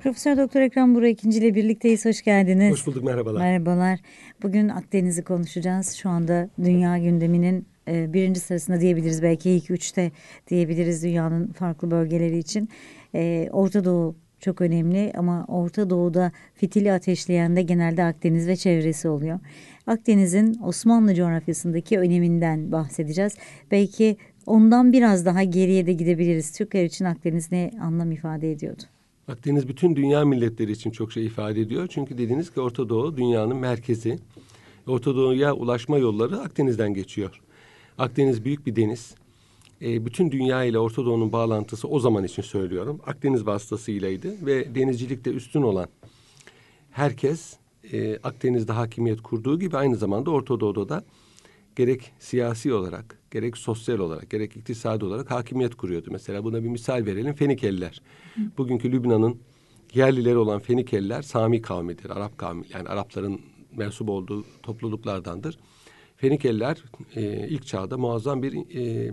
Profesör Doktor Ekrem Burak ikinci ile birlikteyiz. Hoş geldiniz. Hoş bulduk, merhabalar. Merhabalar. Bugün Akdeniz'i konuşacağız. Şu anda dünya gündeminin birinci sırasında diyebiliriz. Belki ilk üçte diyebiliriz dünyanın farklı bölgeleri için. Orta Doğu çok önemli ama Orta Doğu'da fitili ateşleyen de genelde Akdeniz ve çevresi oluyor. Akdeniz'in Osmanlı coğrafyasındaki öneminden bahsedeceğiz. Belki ondan biraz daha geriye de gidebiliriz. Türkler için Akdeniz ne anlam ifade ediyordu? Akdeniz bütün dünya milletleri için çok şey ifade ediyor. Çünkü dediğiniz ki Orta Doğu dünyanın merkezi. Orta Doğu'ya ulaşma yolları Akdeniz'den geçiyor. Akdeniz büyük bir deniz. Bütün dünya ile Orta Doğu'nun bağlantısı o zaman için söylüyorum. Akdeniz vasıtasıylaydı ve denizcilikte üstün olan herkes Akdeniz'de hakimiyet kurduğu gibi aynı zamanda Orta Doğu'da da gerek siyasi olarak, gerek sosyal olarak, gerek iktisadi olarak hakimiyet kuruyordu. Mesela buna bir misal verelim. Fenikeliler. Bugünkü Lübnan'ın yerlileri olan Fenikeliler Sami kavmidir. Arap kavmi, yani Arapların mensup olduğu topluluklardandır. Fenikeliler ilk çağda muazzam bir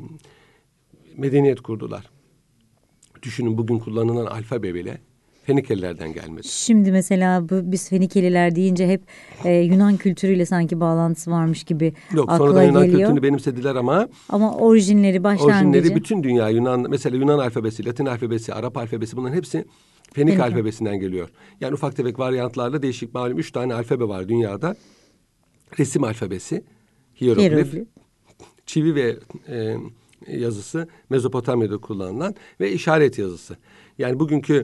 medeniyet kurdular. Düşünün, bugün kullanılan alfabe bile Fenikelilerden gelmedi. Şimdi mesela biz Fenikeliler deyince hep Yunan kültürüyle sanki bağlantısı varmış gibi Yok, akla sonradan Yunan geliyor. kültürünü benimsediler ama Orijinleri, başlangıcı. bütün dünya Yunan, mesela Yunan alfabesi, Latin alfabesi, Arap alfabesi, bunların hepsi Fenik alfabesinden geliyor. Yani ufak tefek varyantlarla değişik, malum 3 tane alfabe var dünyada. Resim alfabesi, hieroglif, çivi ve yazısı Mezopotamya'da kullanılan ve işaret yazısı. Yani bugünkü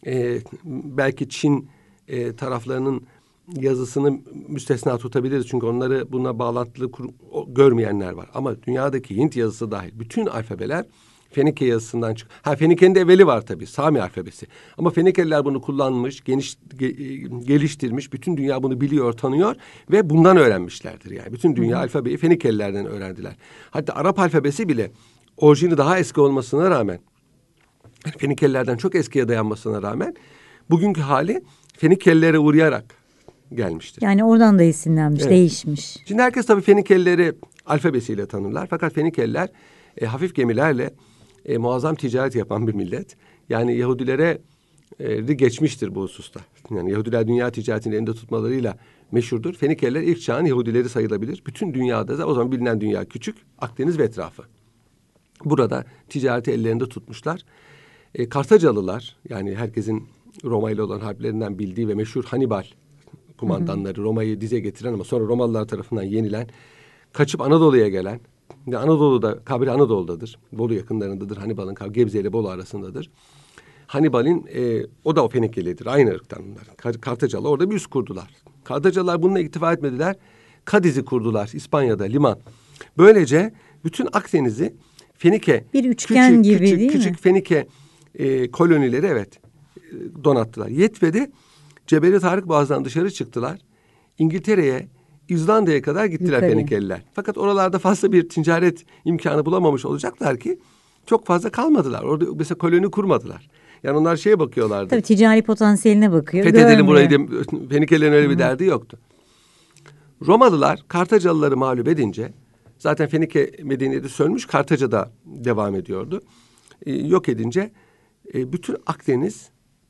belki Çin taraflarının yazısını müstesna tutabiliriz. Çünkü onları buna bağlantılı görmeyenler var. Ama dünyadaki Hint yazısı dahil bütün alfabeler Fenike yazısından çıkıyor. Fenike'nin de evveli var tabii, Sami alfabesi. Ama Fenikeliler bunu kullanmış, geliştirmiş. Bütün dünya bunu biliyor, tanıyor ve bundan öğrenmişlerdir. Yani bütün dünya alfabeyi Fenikelilerden öğrendiler. Hatta Arap alfabesi bile orijini daha eski olmasına rağmen, Fenikelilerden çok eskiye dayanmasına rağmen bugünkü hali Fenikelilere uğrayarak gelmiştir. Yani oradan da esinlenmiş, evet, değişmiş. Şimdi herkes tabii Fenikelileri alfabesiyle tanırlar. Fakat Fenikeliler hafif gemilerle muazzam ticaret yapan bir millet. Yani Yahudilere geçmiştir bu hususta. Yani Yahudiler dünya ticaretini elinde tutmalarıyla meşhurdur. Fenikeliler ilk çağın Yahudileri sayılabilir. Bütün dünyada da o zaman bilinen dünya küçük, Akdeniz ve etrafı. Burada ticareti ellerinde tutmuşlar. Kartacalılar, yani herkesin Roma ile olan harplerinden bildiği ve meşhur Hannibal kumandanları, Roma'yı dize getiren ama sonra Romalılar tarafından yenilen, kaçıp Anadolu'ya gelen, Anadolu'da, kabri Anadolu'dadır. Bolu yakınlarındadır. Hannibal'ın Gebze ile Bolu arasındadır. Hannibal'in o da o Fenikelidir. Aynı ırktan bunlar. Kartacalı orada bir üs kurdular. Kartacalılar bununla iktifa etmediler. Kadiz'i kurdular İspanya'da, liman. Böylece bütün Akdeniz'i Fenike, bir üçgen gibi değil mi? Küçük Fenike kolonileri donattılar. Yetmedi. Cebeli Tarık Boğazı'ndan dışarı çıktılar. İngiltere'ye, İzlanda'ya kadar gittiler Fenikeliler. Fakat oralarda fazla bir ticaret imkanı bulamamış olacaklar ki çok fazla kalmadılar. Orada mesela koloni kurmadılar. Yani onlar şeye bakıyorlardı. Tabii ticari potansiyeline bakıyor. Fethedelim burayı diye. Fenikelilerin öyle bir derdi yoktu. Romalılar Kartacalıları mağlup edince, zaten Fenike medeniyeti sönmüş, Kartaca'da devam ediyordu. Yok edince bütün Akdeniz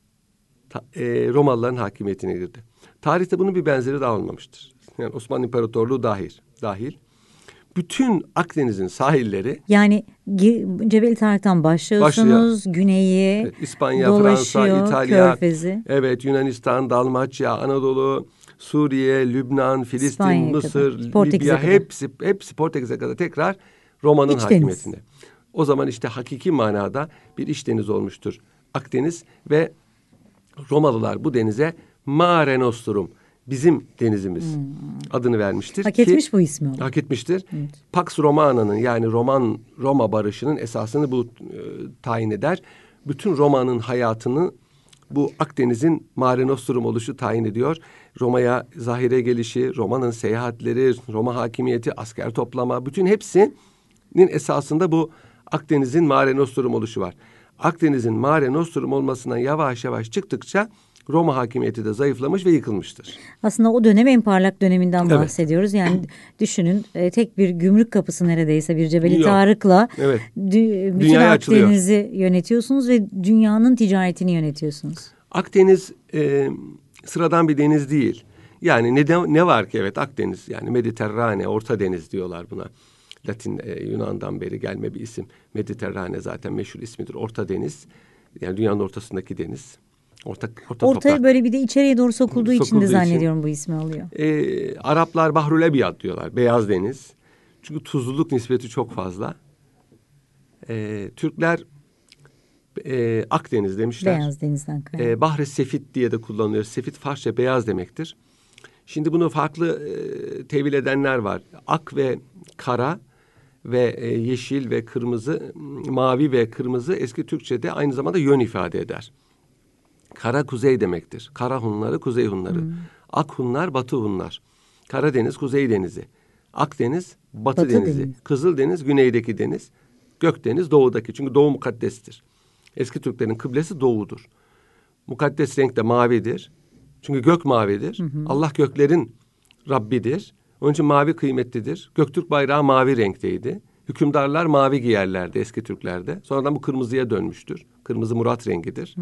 Romalıların hakimiyetine girdi. Tarihte bunun bir benzeri daha olmamıştır. Yani Osmanlı İmparatorluğu dahil. Bütün Akdeniz'in sahilleri, yani Cebeli Tarık'tan başlıyorsunuz, güneyi, evet, İspanya, dolaşıyor, Fransa, İtalya, Körfezi. evet, Yunanistan, Dalmaçya, Anadolu, Suriye, Lübnan, Filistin, İspanya'ya Mısır, kadar, Libya, hepsi Portekiz'e kadar tekrar Roma'nın hakimiyetinde. O zaman işte hakiki manada bir iç deniz olmuştur Akdeniz ve Romalılar bu denize Mare Nostrum, bizim denizimiz adını vermiştir. Hak etmiş bu ismi. Hak etmiştir. Evet. Pax Romana'nın, yani Roma barışının esasını bu tayin eder. Bütün Roma'nın hayatını bu Akdeniz'in Mare Nostrum oluşu tayin ediyor. Roma'ya zahire gelişi, Roma'nın seyahatleri, Roma hakimiyeti, asker toplama, bütün hepsinin esasında bu Akdeniz'in Mare Nostrum oluşu var. Akdeniz'in Mare Nostrum olmasından yavaş yavaş çıktıkça Roma hakimiyeti de zayıflamış ve yıkılmıştır. Aslında o dönem en parlak döneminden bahsediyoruz. Yani düşünün, tek bir gümrük kapısı neredeyse bir Cebeli Tarık'la bütün Akdeniz'i yönetiyorsunuz ve dünyanın ticaretini yönetiyorsunuz. Akdeniz sıradan bir deniz değil. Yani ne var ki, evet, Akdeniz, yani Mediterrane, Orta Deniz diyorlar buna. Latin Yunan'dan beri gelme bir isim. Mediterrane zaten meşhur ismidir. Orta Deniz, yani dünyanın ortasındaki deniz. Orta Ortaya toprak böyle bir de içeriye doğru sokulduğu için de sokulduğu için zannediyorum bu ismi alıyor. Araplar Bahrul Ebyad diyorlar. Beyaz deniz. Çünkü tuzluluk nispeti çok fazla. Türkler Akdeniz demişler. Beyaz denizden kaynaklı. Bahri Sefit diye de kullanılıyor. Sefit Farsça beyaz demektir. Şimdi bunu farklı tevil edenler var. Ak ve kara ve yeşil ve kırmızı, mavi ve kırmızı eski Türkçe'de aynı zamanda yön ifade eder. Kara kuzey demektir. Kara Hunları, Kuzey Hunları. Ak Hunlar, Batı Hunlar. Karadeniz, Kuzey Denizi. Akdeniz, Batı Denizi. Deniz. Kızıldeniz, güneydeki deniz. Gökdeniz, doğudaki. Çünkü doğu mukaddestir. Eski Türklerin kıblesi doğudur. Mukaddes renk de mavidir. Çünkü gök mavidir. Allah göklerin Rabbidir. Onun için mavi kıymetlidir. Göktürk bayrağı mavi renkteydi. Hükümdarlar mavi giyerlerdi eski Türklerde. Sonradan bu kırmızıya dönmüştür. Kırmızı Murat rengidir.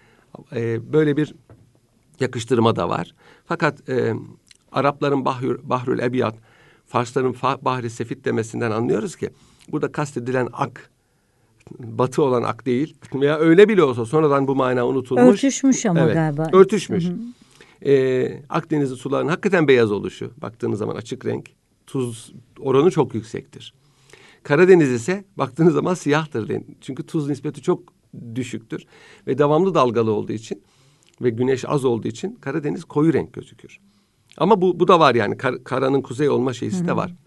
Böyle bir yakıştırma da var. Fakat Arapların Bahrül Ebyad, Farsların Bahri Sefit demesinden anlıyoruz ki burada kastedilen ak, batı olan ak değil. Veya öyle bile olsa sonradan bu mana unutulmuş. Örtüşmüş ama galiba. Örtüşmüş. Akdeniz'in sularının hakikaten beyaz oluşu. Baktığınız zaman açık renk. Tuz oranı çok yüksektir. Karadeniz ise baktığınız zaman siyahtır. Çünkü tuz nispeti çok düşüktür. Ve devamlı dalgalı olduğu için ve güneş az olduğu için Karadeniz koyu renk gözükür. Ama bu da var yani. Karanın kuzey olma şeysi de var.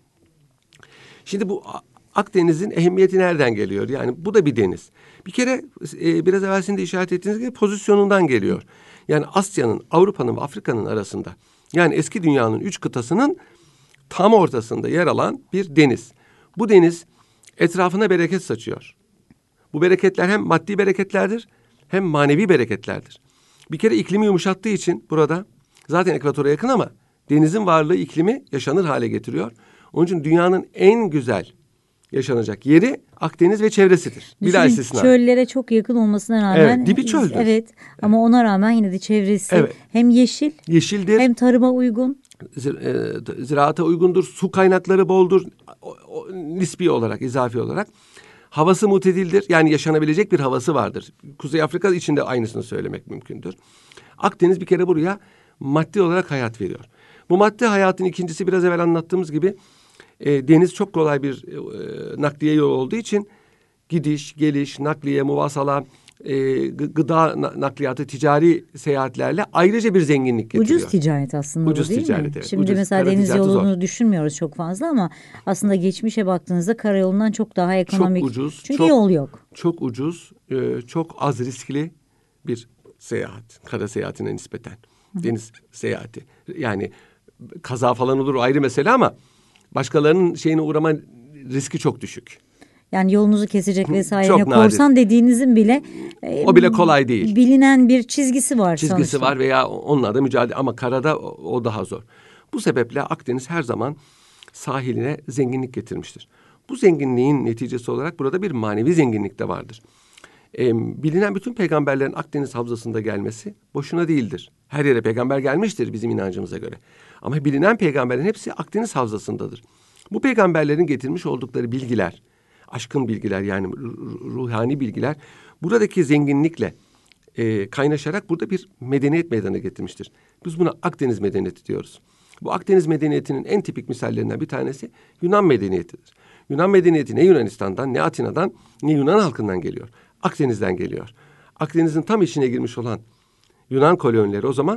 Şimdi bu Akdeniz'in ehemmiyeti nereden geliyor? Yani bu da bir deniz. Bir kere biraz evvel sizin de işaret ettiğiniz gibi pozisyonundan geliyor. Yani Asya'nın, Avrupa'nın ve Afrika'nın arasında, yani eski dünyanın 3 kıtasının tam ortasında yer alan bir deniz. Bu deniz etrafına bereket saçıyor. Bu bereketler hem maddi bereketlerdir hem manevi bereketlerdir. Bir kere iklimi yumuşattığı için burada zaten ekvatora yakın ama denizin varlığı iklimi yaşanır hale getiriyor. Onun için dünyanın en güzel yaşanacak yeri Akdeniz ve çevresidir. Bila istisna. Çöllere çok yakın olmasına rağmen. Evet, dibi çöldür. Evet, ama ona rağmen yine de çevresi Evet. hem yeşildir, hem tarıma uygun. Ziraata uygundur, su kaynakları boldur, nispi olarak, izafi olarak. Havası mutedildir, yani yaşanabilecek bir havası vardır. Kuzey Afrika için de aynısını söylemek mümkündür. Akdeniz bir kere buraya maddi olarak hayat veriyor. Bu maddi hayatın ikincisi biraz evvel anlattığımız gibi deniz çok kolay bir nakliye yolu olduğu için gidiş, geliş, nakliye, muvasala, gıda nakliyatı, ticari seyahatlerle ayrıca bir zenginlik getiriyor. Ucuz ticaret aslında Ucuz bu, değil ticaret, mi? evet. Şimdi Ucuz, mesela kara deniz ticareti yolunu zor. düşünmüyoruz çok fazla ama aslında geçmişe baktığınızda karayolundan çok daha ekonomik. Çok ucuz. Çünkü yol yok. Çok ucuz, çok az riskli bir seyahat. Kara seyahatine nispeten. Deniz seyahati. Yani kaza falan olur, o ayrı mesele ama başkalarının şeyine uğrama riski çok düşük. Yani yolunuzu kesecek vesaire. Çok nadir. Korsan dediğinizin bile O bile kolay değil. bilinen bir çizgisi var Çizgisi sonuçta. var veya onunla da mücadele, ama karada o daha zor. Bu sebeple Akdeniz her zaman sahiline zenginlik getirmiştir. Bu zenginliğin neticesi olarak burada bir manevi zenginlik de vardır. Bilinen bütün peygamberlerin Akdeniz havzasında gelmesi boşuna değildir. Her yere peygamber gelmiştir bizim inancımıza göre. Ama bilinen peygamberlerin hepsi Akdeniz havzasındadır. Bu peygamberlerin getirmiş oldukları bilgiler, aşkın bilgiler, yani ruhani bilgiler buradaki zenginlikle kaynaşarak burada bir medeniyet meydana getirmiştir. Biz buna Akdeniz medeniyeti diyoruz. Bu Akdeniz medeniyetinin en tipik misallerinden bir tanesi Yunan medeniyetidir. Yunan medeniyeti ne Yunanistan'dan, ne Atina'dan, ne Yunan halkından geliyor. Akdeniz'den geliyor. Akdeniz'in tam içine girmiş olan Yunan kolonileri o zaman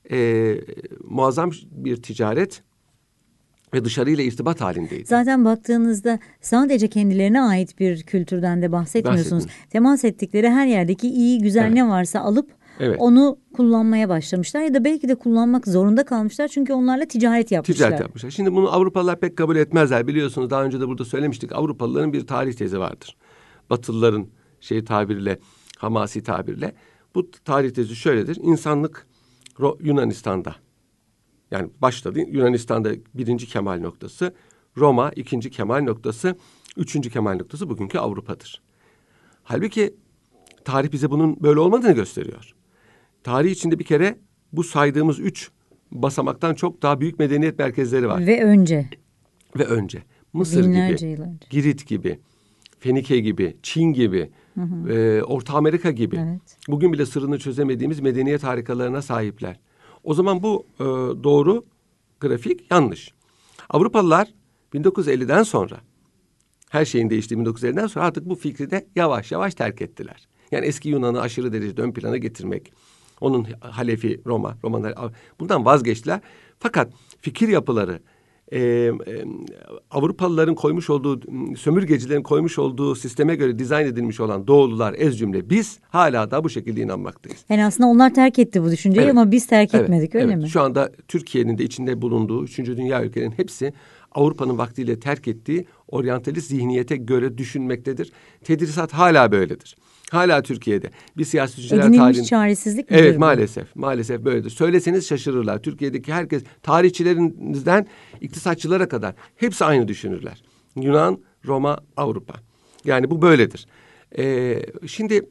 muazzam bir ticaret ve dışarıyla irtibat halindeydi. Zaten baktığınızda sadece kendilerine ait bir kültürden de bahsetmiyorsunuz. Temas ettikleri her yerdeki iyi, güzel ne varsa alıp onu kullanmaya başlamışlar ya da belki de kullanmak zorunda kalmışlar çünkü onlarla ticaret yapmışlar. Şimdi bunu Avrupalılar pek kabul etmezler, biliyorsunuz. Daha önce de burada söylemiştik. Avrupalıların bir tarih tezi vardır. Batılıların tabiriyle, hamasi tabirle. Bu tarih tezi şöyledir. İnsanlık Yunanistan'da, yani başladı. Yunanistan'da 1. kemal noktası, Roma 2. kemal noktası, 3. kemal noktası bugünkü Avrupa'dır. Halbuki tarih bize bunun böyle olmadığını gösteriyor. tarih içinde bir kere bu saydığımız 3 basamaktan çok daha büyük medeniyet merkezleri var. Ve önce. Mısır Binlerce gibi, yıl önce. Girit gibi, Fenike gibi, Çin gibi, Orta Amerika gibi. Evet. Bugün bile sırrını çözemediğimiz medeniyet harikalarına sahipler. O zaman bu doğru grafik yanlış. Avrupalılar 1950'den sonra, her şeyin değiştiği 1950'den sonra artık bu fikri de yavaş yavaş terk ettiler. Yani eski Yunan'ı aşırı derecede ön plana getirmek, onun Halefi, Romanlar, bundan vazgeçtiler. Fakat fikir yapıları, Avrupalıların koymuş olduğu, sömürgecilerin koymuş olduğu sisteme göre dizayn edilmiş olan Doğulular ez cümle biz hala da bu şekilde inanmaktayız. Yani aslında onlar terk etti bu düşünceyi, Evet. ama biz terk etmedik, öyle mi? Şu anda Türkiye'nin de içinde bulunduğu 3. dünya ülkelerinin hepsi Avrupa'nın vaktiyle terk ettiği oryantalist zihniyete göre düşünmektedir. Tedrisat hala böyledir. Hala Türkiye'de bir siyasetçiler Edinilmiş tarihinde... çaresizlik midir Evet, bu? maalesef böyledir. Söyleseniz şaşırırlar. Türkiye'deki herkes, tarihçilerinizden iktisatçılara kadar hepsi aynı düşünürler. Yunan, Roma, Avrupa. Yani bu böyledir. Şimdi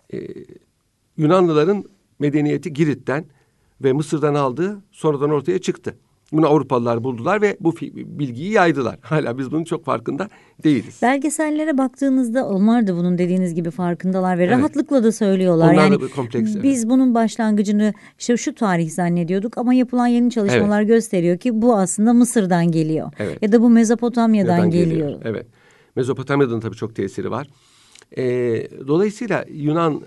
Yunanlıların medeniyeti Girit'ten ve Mısır'dan aldığı sonradan ortaya çıktı. Bunu Avrupalılar buldular ve bu bilgiyi yaydılar. Hala biz bunun çok farkında değiliz. Belgesellere baktığınızda onlar da bunun dediğiniz gibi farkındalar ve rahatlıkla da söylüyorlar. Onlar yani da bir kompleks, biz bunun başlangıcını işte şu tarih zannediyorduk ama yapılan yeni çalışmalar gösteriyor ki bu aslında Mısır'dan geliyor. Evet. Ya da bu Mezopotamya'dan geliyor. Evet. Mezopotamya'dan tabii çok tesiri var. Dolayısıyla Yunan,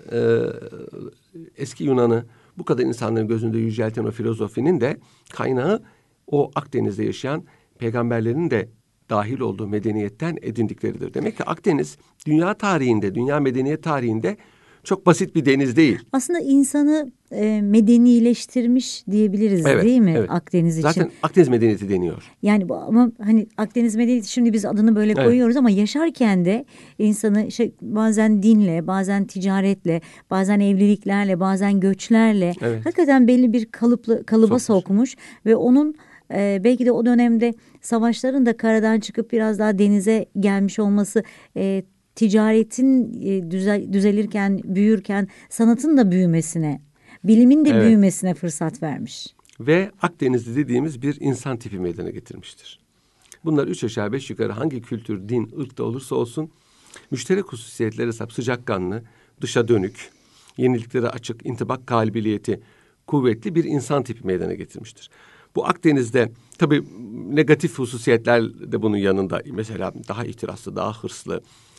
eski Yunan'ı bu kadar insanların gözünde yücelten o filozofinin de kaynağı o Akdeniz'de yaşayan peygamberlerin de dahil olduğu medeniyetten edindikleridir. Demek ki Akdeniz dünya tarihinde, dünya medeniyet tarihinde çok basit bir deniz değil. Aslında insanı medenileştirmiş diyebiliriz, değil mi Akdeniz için? Zaten Akdeniz medeniyeti deniyor. Yani bu, ama hani Akdeniz medeniyeti şimdi biz adını böyle koyuyoruz ama yaşarken de insanı bazen dinle, bazen ticaretle, bazen evliliklerle, bazen göçlerle hakikaten belli bir kalıba sokmuş ve onun belki de o dönemde savaşların da karadan çıkıp biraz daha denize gelmiş olması, ticaretin düzelirken, büyürken sanatın da büyümesine, bilimin de büyümesine fırsat vermiş. Ve Akdenizli dediğimiz bir insan tipi meydana getirmiştir. Bunlar 3 aşağı 5 yukarı hangi kültür, din, ırkta olursa olsun müşterek hususiyetleri sahip, sıcakkanlı, dışa dönük, yeniliklere açık, intibak kabiliyeti kuvvetli bir insan tipi meydana getirmiştir. Bu Akdeniz'de tabii negatif hususiyetler de bunun yanında. Mesela daha ihtiraslı, daha hırslı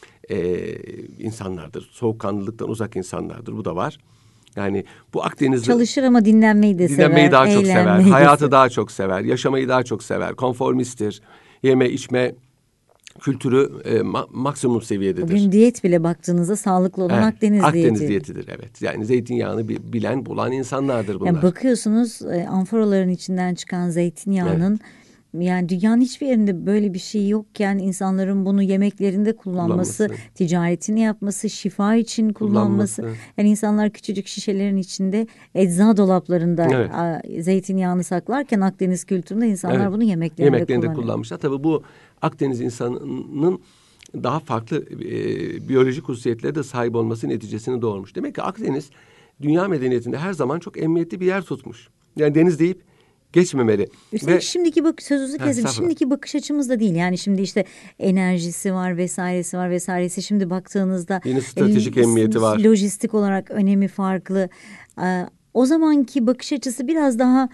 insanlardır. Soğukkanlılıktan uzak insanlardır. Bu da var. Yani bu Akdeniz'de... Çalışır ama dinlenmeyi de sever. Dinlenmeyi daha çok sever. Hayatı sever. daha çok sever. Yaşamayı daha çok sever. Konformisttir. Yeme içme kültürü maksimum seviyededir. Bugün diyet bile baktığınızda sağlıklı olan Akdeniz diyeti. Akdeniz diyetidir, evet. Yani zeytinyağını bilen, bulan insanlardır bunlar. Yani bakıyorsunuz amforaların içinden çıkan zeytinyağının yani dünyanın hiçbir yerinde böyle bir şey yokken insanların bunu yemeklerinde kullanması, ticaretini yapması, şifa için kullanması. Yani insanlar küçücük şişelerin içinde ecza dolaplarında zeytinyağını saklarken Akdeniz kültüründe insanlar bunu yemeklerinde kullanmışlar. Tabii bu Akdeniz insanının daha farklı biyolojik hususiyetlere de sahip olması neticesini doğurmuş. Demek ki Akdeniz dünya medeniyetinde her zaman çok emniyetli bir yer tutmuş. Yani deniz deyip geçmemeli. Üstelik şimdiki sözünüzü kesim. Şimdiki bakış açımız da değil. Yani şimdi işte enerjisi var vesairesi. Şimdi baktığınızda yeni stratejik emniyeti var. Lojistik olarak önemi farklı. O zamanki bakış açısı biraz daha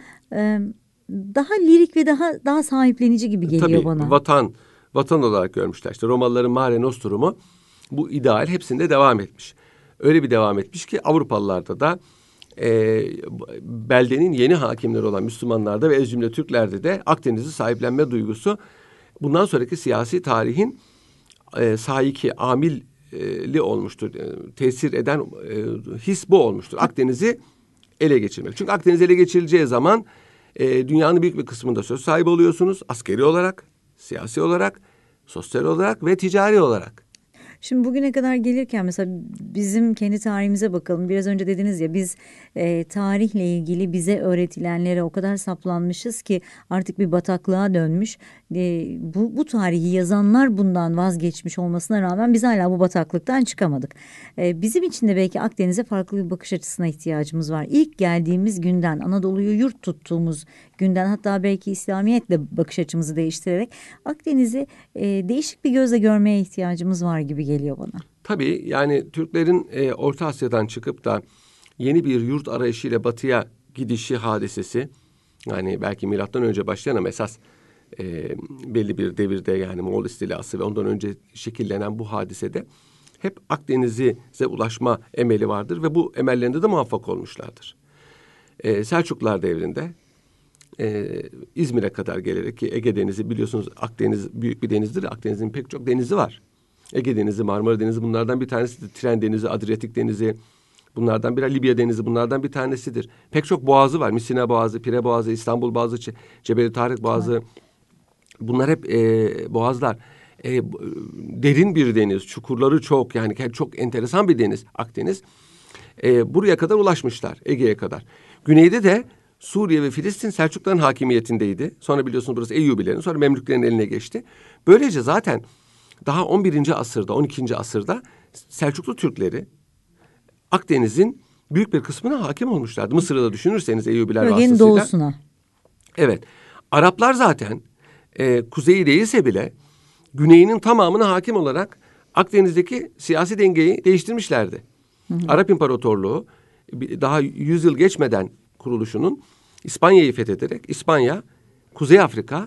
lirik ve daha sahiplenici gibi geliyor bana. Vatan olarak görmüşler. İşte Romalıların Mare Nostrum'u bu ideal hepsinde devam etmiş. Öyle bir devam etmiş ki Avrupalılarda da beldenin yeni hakimleri olan Müslümanlarda ve ez cümle Türklerde de Akdeniz'i sahiplenme duygusu bundan sonraki siyasi tarihin sahiki, amili olmuştur. Tesir eden his bu olmuştur. Akdeniz'i ele geçirmek. Çünkü Akdeniz ele geçirileceği zaman dünyanın büyük bir kısmında söz sahibi oluyorsunuz. Askeri olarak, siyasi olarak, sosyal olarak ve ticari olarak. Şimdi bugüne kadar gelirken mesela bizim kendi tarihimize bakalım. Biraz önce dediniz ya, biz tarihle ilgili bize öğretilenlere o kadar saplanmışız ki artık bir bataklığa dönmüş. Bu tarihi yazanlar bundan vazgeçmiş olmasına rağmen biz hala bu bataklıktan çıkamadık. Bizim için de belki Akdeniz'e farklı bir bakış açısına ihtiyacımız var. İlk geldiğimiz günden, Anadolu'yu yurt tuttuğumuz günden, hatta belki İslamiyetle bakış açımızı değiştirerek Akdeniz'i değişik bir gözle görmeye ihtiyacımız var gibi geliyor bana. Tabii yani Türklerin Orta Asya'dan çıkıp da yeni bir yurt arayışıyla batıya gidişi hadisesi, yani belki milattan önce başlayan ama esas belli bir devirde, yani Moğol istilası ve ondan önce şekillenen bu hadisede hep Akdeniz'e ulaşma emeli vardır ve bu emellerinde de muvaffak olmuşlardır. Selçuklular devrinde İzmir'e kadar gelerek, ki Ege Denizi biliyorsunuz, Akdeniz büyük bir denizdir. Akdeniz'in pek çok denizi var. Ege Denizi, Marmara Denizi bunlardan bir tanesidir. Tren Denizi, Adriyatik Denizi bunlardan biri. Libya Denizi bunlardan bir tanesidir. Pek çok boğazı var. Misina Boğazı, Pire Boğazı, İstanbul Boğazı, Cebeli Tarık Boğazı. Evet. Bunlar hep boğazlar. Derin bir deniz, çukurları çok, yani çok enteresan bir deniz Akdeniz. Buraya kadar ulaşmışlar, Ege'ye kadar. Güneyde de Suriye ve Filistin Selçukluların hakimiyetindeydi. Sonra biliyorsunuz burası Eyyubilerin, sonra Memlüklerin eline geçti. Böylece zaten daha 11. asırda, 12. asırda Selçuklu Türkleri Akdeniz'in büyük bir kısmına hakim olmuşlardı. Mısır'ı da düşünürseniz Eyyubiler bölgenin vasıtasıyla. doğusuna. Evet. Araplar zaten kuzeyi değilse bile güneyinin tamamına hakim olarak Akdeniz'deki siyasi dengeyi değiştirmişlerdi. Hı hı. Arap İmparatorluğu daha 100 yıl geçmeden kuruluşunun İspanya'yı fethederek İspanya, Kuzey Afrika,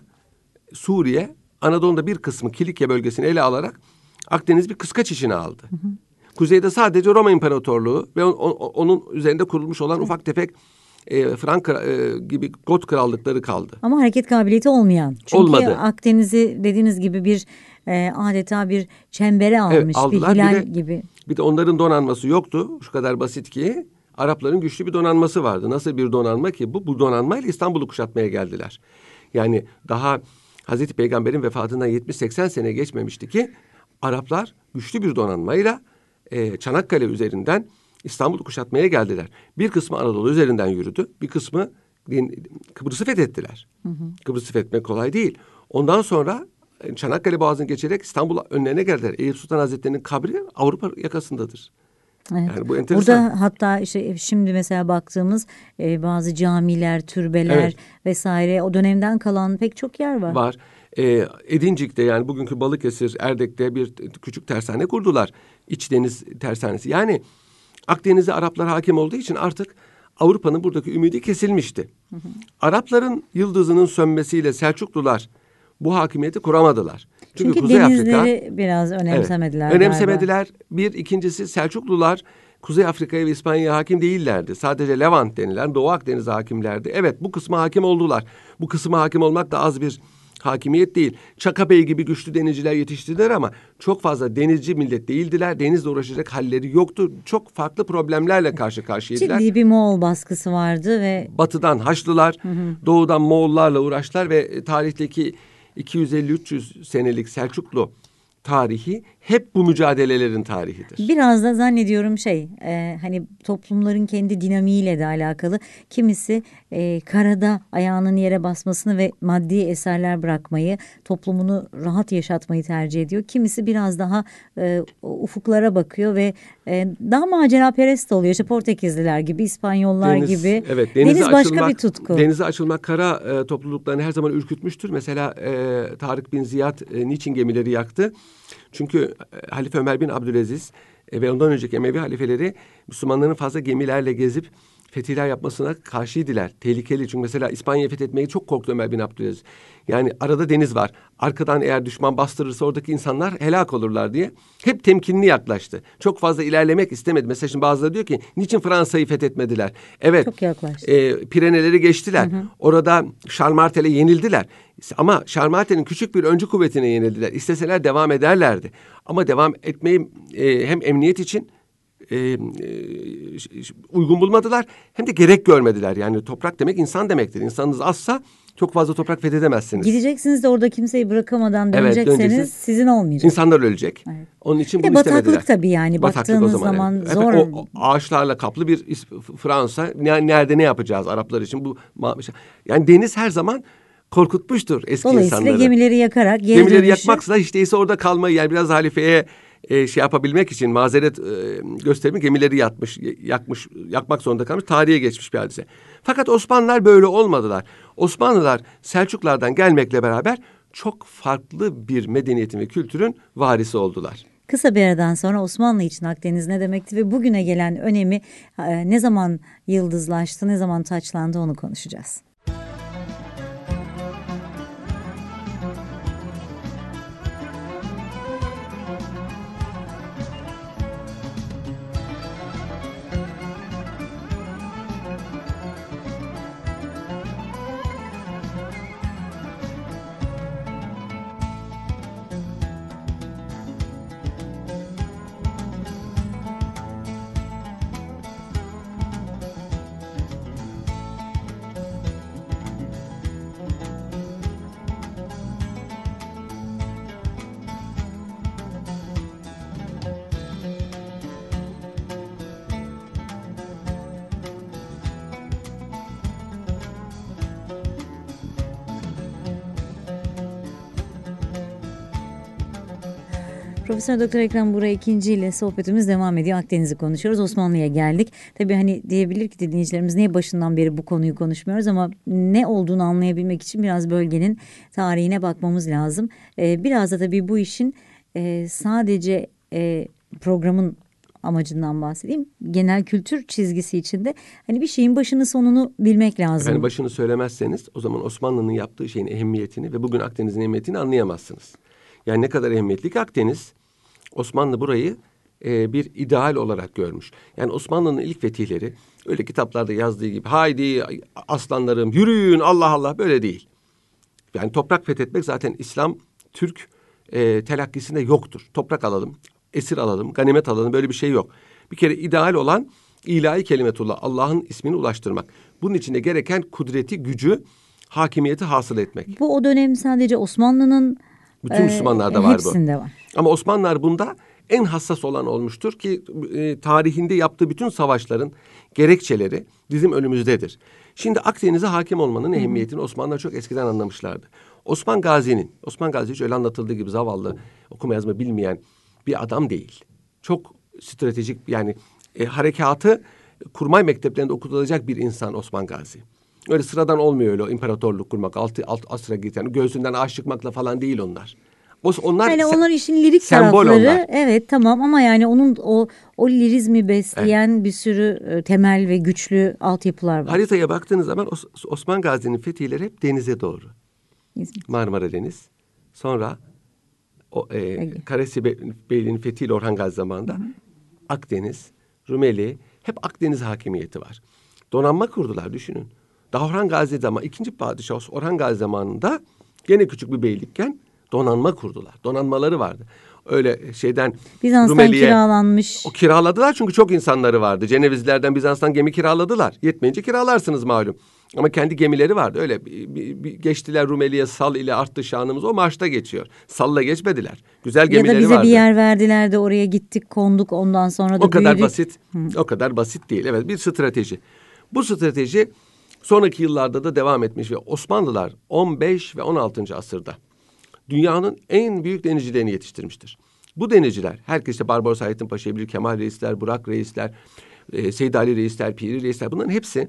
Suriye, Anadolu'da bir kısmı Kilikya bölgesini ele alarak Akdeniz bir kıskaç içine aldı. Hı hı. Kuzeyde sadece Roma İmparatorluğu ve onun üzerinde kurulmuş olan ufak tefek Frank gibi Got krallıkları kaldı. Ama hareket kabiliyeti olmayan. Çünkü olmadı. Akdeniz'i dediğiniz gibi bir adeta bir çembere almış, evet, bir hilal gibi. Bir de onların donanması yoktu. Şu kadar basit ki Arapların güçlü bir donanması vardı. Nasıl bir donanma ki bu donanmayla İstanbul'u kuşatmaya geldiler. Yani daha Hazreti Peygamber'in vefatından 70-80 sene geçmemişti ki Araplar güçlü bir donanmayla Çanakkale üzerinden İstanbul'u kuşatmaya geldiler. Bir kısmı Anadolu üzerinden yürüdü. Bir kısmı Kıbrıs'ı fethettiler. Hı hı. Kıbrıs'ı fethetmek kolay değil. Ondan sonra Çanakkale Boğazı'nı geçerek İstanbul'a önlerine geldiler. Eyüp Sultan Hazretleri'nin kabri Avrupa yakasındadır. Evet. Yani bu enteresan. Burada hatta işte şimdi mesela baktığımız bazı camiler, türbeler evet. vesaire, o dönemden kalan pek çok yer var. Var. Edincik'te, yani bugünkü Balıkesir, Erdek'te bir küçük tersane kurdular. İç Deniz Tersanesi. Yani Akdeniz'e Araplar hakim olduğu için artık Avrupa'nın buradaki ümidi kesilmişti. Hı hı. Arapların yıldızının sönmesiyle Selçuklular bu hakimiyeti kuramadılar. Çünkü Kuzey denizleri Afrika, biraz önemsemediler. Evet, önemsemediler. Bir, ikincisi Selçuklular Kuzey Afrika'ya ve İspanya'ya hakim değillerdi. Sadece Levant denilen Doğu Akdeniz'e hakimlerdi. Evet, bu kısma hakim oldular. Bu kısma hakim olmak da az bir hakimiyet değil. Çaka Bey gibi güçlü denizciler yetiştirdiler ama çok fazla denizci millet değildiler. Denizle uğraşacak halleri yoktu. Çok farklı problemlerle karşı karşıyaydılar. Ciddi bir Moğol baskısı vardı ve batıdan Haçlılar, doğudan Moğollarla uğraştılar ve tarihteki 250-300 senelik Selçuklu tarihi hep bu mücadelelerin tarihidir. Biraz da zannediyorum hani toplumların kendi dinamiğiyle de alakalı. Kimisi karada ayağının yere basmasını ve maddi eserler bırakmayı, toplumunu rahat yaşatmayı tercih ediyor. Kimisi biraz daha ufuklara bakıyor ve daha maceraperest oluyor. İşte Portekizliler gibi, İspanyollar gibi. Evet, deniz başka bir tutku. Denize açılmak kara topluluklarını her zaman ürkütmüştür. Mesela Tarık bin Ziyad niçin gemileri yaktı? Çünkü Halife Ömer bin Abdülaziz ve ondan önceki Emevi halifeleri Müslümanların fazla gemilerle gezip fetihler yapmasına karşıydılar. Tehlikeli, çünkü mesela İspanya'yı fethetmeyi çok korktu Ömer bin Abdülaziz. Yani arada deniz var. Arkadan eğer düşman bastırırsa oradaki insanlar helak olurlar diye hep temkinli yaklaştı. Çok fazla ilerlemek istemedi. Mesela şimdi bazıları diyor ki niçin Fransa'yı fethetmediler? Evet. Çok yaklaştı. Pireneleri geçtiler. Hı hı. Orada Şarmartel'e yenildiler. Ama Şarmartel'in küçük bir öncü kuvvetine yenildiler. İsteseler devam ederlerdi. Ama devam etmeyi hem emniyet için uygun bulmadılar, hem de gerek görmediler. Yani toprak demek insan demektir. İnsanınız azsa çok fazla toprak fethedemezsiniz. Gideceksiniz de orada kimseyi bırakamadan Evet, dönecekseniz döneceksiniz. sizin olmayacak. İnsanlar ölecek. Evet. Onun için Bir de bunu istemediler. bataklık tabii yani. Baktığınız zaman evet. zor. O ağaçlarla kaplı bir Fransa. Nerede ne yapacağız Araplar için? Yani deniz her zaman korkutmuştur eski Dolayısıyla insanları. gemileri yakarak geri Gemileri dönüşü. yakmaksa hiç değilse orada kalmayı, yani biraz halifeye şey yapabilmek için mazeret göstermek, gemileri yakmak zorunda kalmış, tarihe geçmiş bir hadise. Fakat Osmanlılar böyle olmadılar. Osmanlılar Selçuklardan gelmekle beraber çok farklı bir medeniyetin ve kültürün varisi oldular. Kısa bir aradan sonra Osmanlı için Akdeniz ne demekti ve bugüne gelen önemi ne zaman yıldızlaştı, ne zaman taçlandı onu konuşacağız. Profesör Doktor Ekrem Burak İkinci ile sohbetimiz devam ediyor. Akdeniz'i konuşuyoruz. Osmanlı'ya geldik. Tabii hani diyebilir ki dinleyicilerimiz niye başından beri bu konuyu konuşmuyoruz, ama ne olduğunu anlayabilmek için biraz bölgenin tarihine bakmamız lazım. Biraz da tabii bu işin sadece programın amacından bahsedeyim. Genel kültür çizgisi içinde hani bir şeyin başını sonunu bilmek lazım. Yani başını söylemezseniz o zaman Osmanlı'nın yaptığı şeyin ehemmiyetini ve bugün Akdeniz'in ehemmiyetini anlayamazsınız. Yani ne kadar ehemmiyetli ki Akdeniz, Osmanlı burayı bir ideal olarak görmüş. Yani Osmanlı'nın ilk fetihleri öyle kitaplarda yazdığı gibi haydi aslanlarım yürüyün Allah Allah, böyle değil. Yani toprak fethetmek zaten İslam, Türk telakkisinde yoktur. Toprak alalım, esir alalım, ganimet alalım, böyle bir şey yok. Bir kere ideal olan ilahi kelimetullah, Allah'ın ismini ulaştırmak. Bunun için de gereken kudreti, gücü, hakimiyeti hasıl etmek. Bu o dönem sadece Osmanlı'nın bütün Müslümanlarda var bu. Hepsinde var. Ama Osmanlılar bunda en hassas olan olmuştur ki tarihinde yaptığı bütün savaşların gerekçeleri bizim önümüzdedir. Şimdi Akdeniz'e hakim olmanın ehemmiyetini Osmanlılar çok eskiden anlamışlardı. Osman Gazi hiç öyle anlatıldığı gibi zavallı, okuma yazma bilmeyen bir adam değil. Çok stratejik, yani harekatı kurmay mekteplerinde okutulacak bir insan Osman Gazi. Öyle sıradan olmuyor öyle imparatorluk kurmak, alt asra giden, göğsünden ağaç çıkmakla falan değil onlar. Onlar yani onlar işin lirik tarafları. Onlar. Evet tamam, ama yani onun o lirizmi besleyen bir sürü temel ve güçlü altyapılar var. Haritaya baktığınız zaman Osman Gazi'nin fetihleri hep denize doğru. Marmara Deniz, sonra Karesi Beyliği'nin fethiyle Orhan Gazi zamanında Akdeniz, Rumeli, hep Akdeniz hakimiyeti var. Donanma kurdular, düşünün. Daha Orhan Gazi zamanı, ikinci padişah Orhan Gazi zamanında gene küçük bir beylikken donanma kurdular. Donanmaları vardı. Öyle şeyden Bizans'tan Rumeli'ye kiralanmış. O kiraladılar çünkü çok insanları vardı. Cenevizlerden Bizans'tan gemi kiraladılar. Yetmeyince kiralarsınız malum. Ama kendi gemileri vardı. Öyle bir geçtiler Rumeli'ye, Sal ile arttı şanımız. O marşta geçiyor. Sal'la geçmediler. Güzel gemileri vardı. Ya da bize vardı. bir yer verdiler de oraya gittik, konduk, ondan sonra da o kadar büyüdük. basit. O kadar basit değil. Evet, bir strateji. Bu strateji sonraki yıllarda da devam etmiş ve Osmanlılar 15 ve 16. asırda dünyanın en büyük denizcilerini yetiştirmiştir. Bu denizciler, herkes işte Barbaros Hayrettin Paşa'yı bilir, Kemal Reisler, Burak Reisler, Seyyid Ali Reisler, Piri Reisler, bunların hepsi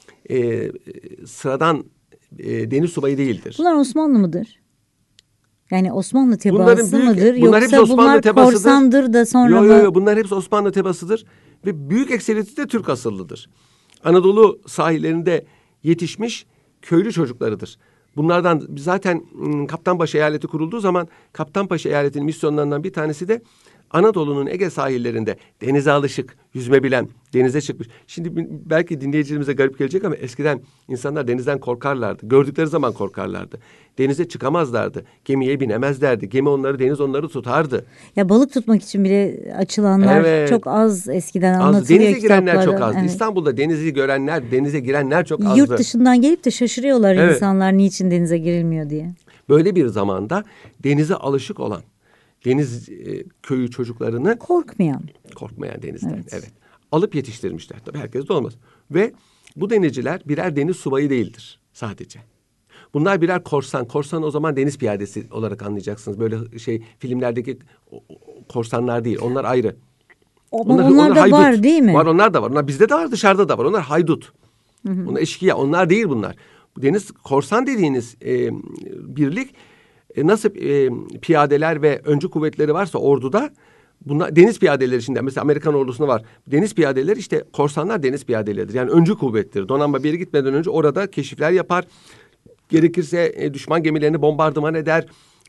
sıradan deniz subayı değildir. Bunlar Osmanlı mıdır? Yani Osmanlı tebaası mıdır? Bunlar hepsi Yoksa bunlar korsandır da sonra mı? Yok, bunlar hepsi Osmanlı tebaasıdır ve büyük ekseriyeti de Türk asıllıdır. Anadolu sahillerinde yetişmiş köylü çocuklarıdır. Bunlardan zaten Kaptanpaşa eyaleti kurulduğu zaman Kaptanpaşa eyaletinin misyonlarından bir tanesi de Anadolu'nun Ege sahillerinde denize alışık, yüzme bilen, denize çıkmış. Şimdi belki dinleyicilerimize garip gelecek ama eskiden insanlar denizden korkarlardı. Gördükleri zaman korkarlardı. Denize çıkamazlardı. Gemiye binemezlerdi. Deniz onları tutardı. Ya balık tutmak için bile açılanlar Evet. çok az eskiden Az. anlatılıyor Denize girenler kitaplarda. çok azdı. Evet. İstanbul'da denizi görenler, denize girenler çok azdı. Yurt dışından gelip de şaşırıyorlar Evet. insanlar niçin denize girilmiyor diye. Böyle bir zamanda denize alışık olan deniz köyü çocuklarını korkmayan denizden evet. Alıp yetiştirmişler. Tabii herkes de olmaz. Ve bu denizciler birer deniz subayı değildir sadece. Bunlar birer korsan. Korsan o zaman deniz piyadesi olarak anlayacaksınız. Böyle filmlerdeki korsanlar değil. Onlar ayrı. Onlar da haydut. var değil mi? Var, onlar da var. Onlar bizde de var, dışarıda da var. Onlar haydut. Onlar eşkıya. Onlar değil bunlar. Deniz korsan dediğiniz birlik nasıl piyadeler ve öncü kuvvetleri varsa orduda, bunlar deniz piyadeleri içinde. Mesela Amerikan ordusunda var. Deniz piyadeleri, işte korsanlar deniz piyadeleridir. Yani öncü kuvvettir. Donanma bir yere gitmeden önce orada keşifler yapar. Gerekirse düşman gemilerini bombardıman eder.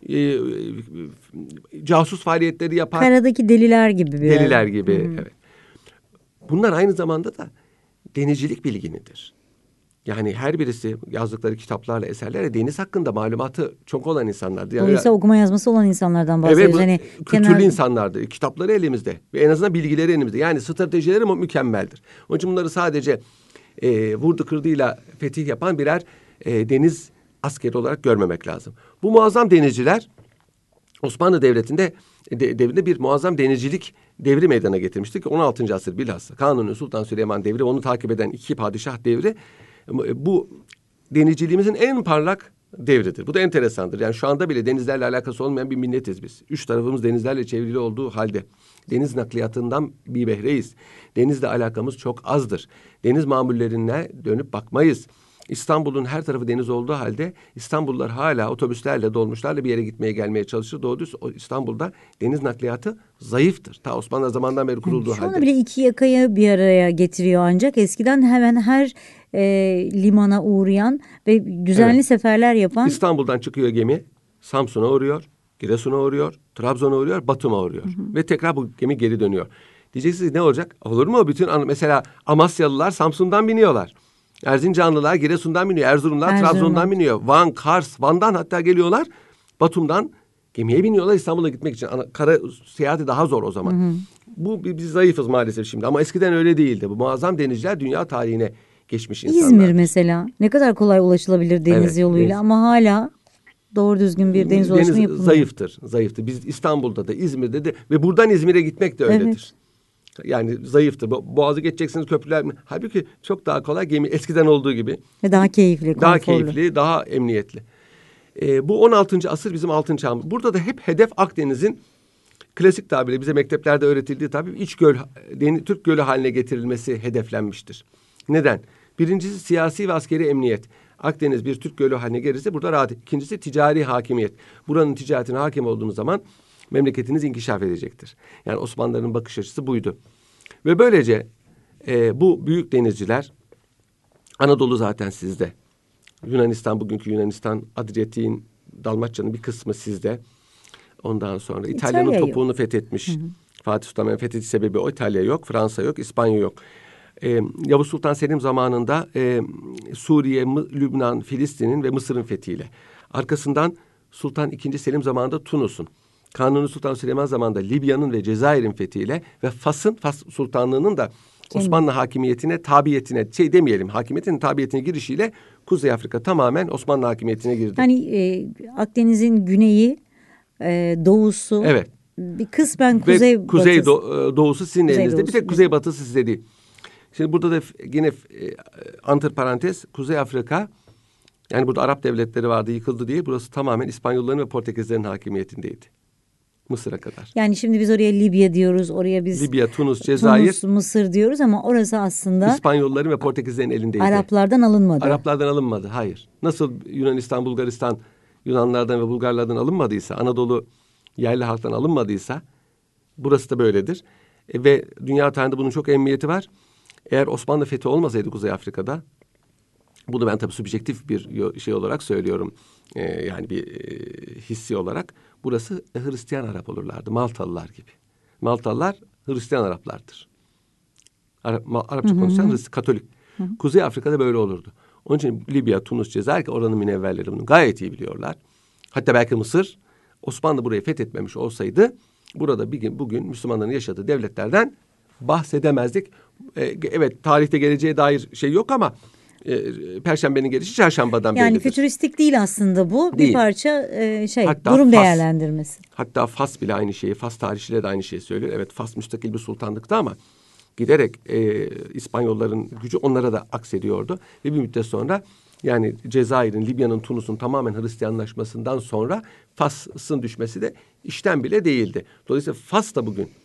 Casus faaliyetleri yapar. Karadaki deliler gibi biraz. Deliler gibi, evet. Bunlar aynı zamanda da denizcilik bilginidir. Yani her birisi yazdıkları kitaplarla, eserlerle deniz hakkında malumatı çok olan insanlardır. Yani Dolayısıyla okuma yazması olan insanlardan bahsediyoruz. Evet, kültürlü insanlardır. Kitapları elimizde ve en azından bilgileri elimizde. Yani stratejileri mükemmeldir. Onun için bunları sadece vurdu kırdıyla fetih yapan birer deniz askeri olarak görmemek lazım. Bu muazzam denizciler Osmanlı devrinde bir muazzam denizcilik devri meydana getirmiştik. 16. asır bilhassa Kanuni Sultan Süleyman devri, onu takip eden 2 padişah devri, bu denizciliğimizin en parlak devridir. Bu da enteresandır. Yani şu anda bile denizlerle alakası olmayan bir milletiz biz. 3 tarafımız denizlerle çevrili olduğu halde deniz nakliyatından bir behreyiz. Denizle alakamız çok azdır. Deniz mamullerine dönüp bakmayız. İstanbul'un her tarafı deniz olduğu halde İstanbullular hala otobüslerle, dolmuşlarla bir yere gitmeye gelmeye çalışır. Doğrusu İstanbul'da deniz nakliyatı zayıftır. Ta Osmanlı zamanından beri kurulduğu halde. Şu anda bile 2 yakayı bir araya getiriyor ancak. Eskiden hemen her limana uğrayan ve düzenli seferler yapan. İstanbul'dan çıkıyor gemi, Samsun'a uğruyor, Giresun'a uğruyor, Trabzon'a uğruyor, Batum'a uğruyor. Ve tekrar bu gemi geri dönüyor. Diyeceksiniz ne olacak? Olur mu? Mesela Amasyalılar Samsun'dan biniyorlar. Erzincanlılar Giresun'dan biniyor. Erzurumlar Trabzon'dan biniyor. Van, Kars, Van'dan hatta geliyorlar. Batum'dan gemiye biniyorlar İstanbul'a gitmek için. Kara seyahati daha zor o zaman. Biz zayıfız maalesef şimdi. Ama eskiden öyle değildi. Bu muazzam denizciler dünya tarihine geçmiş insanlar. İzmir mesela ne kadar kolay ulaşılabilir deniz yoluyla ama hala doğru düzgün bir deniz ulaşımı yapılmıyor. Zayıftır. Biz İstanbul'da da İzmir'de de ve buradan İzmir'e gitmek de öyledir. Evet. Yani zayıftır. Boğazı geçeceksiniz, köprüler mi? Halbuki çok daha kolay, gemi eskiden olduğu gibi. Ve daha keyifli, daha keyifli, daha emniyetli. Bu 16. asır bizim altın çağımız. Burada da hep hedef Akdeniz'in klasik tabiriyle bize mekteplerde öğretildiği tabii iç göl, Türk gölü haline getirilmesi hedeflenmiştir. Neden? Birincisi siyasi ve askeri emniyet. Akdeniz bir Türk gölü haline gelirse burada rahat. İkincisi ticari hakimiyet. Buranın ticaretine hakim olduğunuz zaman memleketiniz inkişaf edecektir. Yani Osmanlıların bakış açısı buydu. Ve böylece bu büyük denizciler, Anadolu zaten sizde. Yunanistan, bugünkü Yunanistan, Adriyatik'in, Dalmaçya'nın bir kısmı sizde. Ondan sonra İtalya'nın topuğunu fethetmiş. Fatih Sultan Mehmet fethetti sebebi o. İtalya yok, Fransa yok, İspanya yok. Yavuz Sultan Selim zamanında Suriye, Lübnan, Filistin'in ve Mısır'ın fethiyle. Arkasından Sultan II. Selim zamanında Tunus'un. Kanuni Sultan Süleyman zamanında Libya'nın ve Cezayir'in fethiyle ve Fas Sultanlığı'nın da Osmanlı hakimiyetine, tabiyetine, hakimiyetinin tabiyetine girişiyle Kuzey Afrika tamamen Osmanlı hakimiyetine girdi. Yani Akdeniz'in güneyi, doğusu, evet, bir kısmen kuzey doğusu sizin elinizde. Bir tek kuzeybatısı sizde değil. Şimdi burada da yine antiparantez, Kuzey Afrika, yani burada Arap devletleri vardı, yıkıldı diye, burası tamamen İspanyolların ve Portekizlerin hakimiyetindeydi. Mısır'a kadar. Yani şimdi biz oraya Libya diyoruz, oraya biz Libya, Tunus, Cezayir, Mısır diyoruz ama orası aslında İspanyolların ve Portekizlerin elindeydi. Araplardan alınmadı. Hayır. Nasıl Yunanistan, Bulgaristan Yunanlardan ve Bulgarlardan alınmadıysa, Anadolu yerli halktan alınmadıysa, burası da böyledir. Ve dünya tarihinde bunun çok ehemmiyeti var. Eğer Osmanlı fethi olmasaydı Kuzey Afrika'da, bunu ben tabii subjektif bir şey olarak söylüyorum. Yani bir hissi olarak, burası Hristiyan Arap olurlardı. Maltalılar gibi. Maltalılar Hristiyan Araplardır. Arapça konuşan Katolik. Kuzey Afrika'da böyle olurdu. Onun için Libya, Tunus, Cezayir ki oranın münevverleri bunu gayet iyi biliyorlar. Hatta belki Mısır, Osmanlı burayı fethetmemiş olsaydı burada bugün Müslümanların yaşadığı devletlerden bahsedemezdik. Evet, tarihte geleceğe dair şey yok ama Perşembenin gelişi çarşambadan yani bellidir. fütüristik değil aslında bu. Değil. Bir parça Hatta durum Fas, değerlendirmesi. Hatta Fas bile aynı şeyi, Fas tarihçileri de aynı şeyi söylüyor. Evet, Fas müstakil bir sultanlıktı ama giderek İspanyolların gücü onlara da aksediyordu. Ve bir müddet sonra yani Cezayir'in, Libya'nın, Tunus'un tamamen Hristiyanlaşmasından sonra Fas'ın düşmesi de işten bile değildi. Dolayısıyla Fas da bugün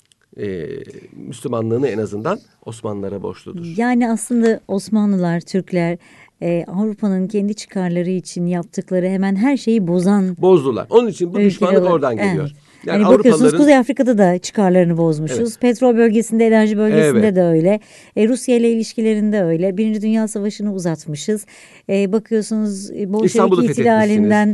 Müslümanlığını en azından Osmanlılara borçludur. Yani aslında Osmanlılar, Türkler Avrupa'nın kendi çıkarları için yaptıkları hemen her şeyi bozdular. Onun için bu düşmanlık oradan geliyor. Evet. Yani hani bakıyorsunuz Kuzey Afrika'da da çıkarlarını bozmuşuz. Evet. Petrol bölgesinde, enerji bölgesinde de öyle. Rusya ile ilişkilerinde öyle. Birinci Dünya Savaşı'nı uzatmışız. Bakıyorsunuz Bolşevik ihtilalinden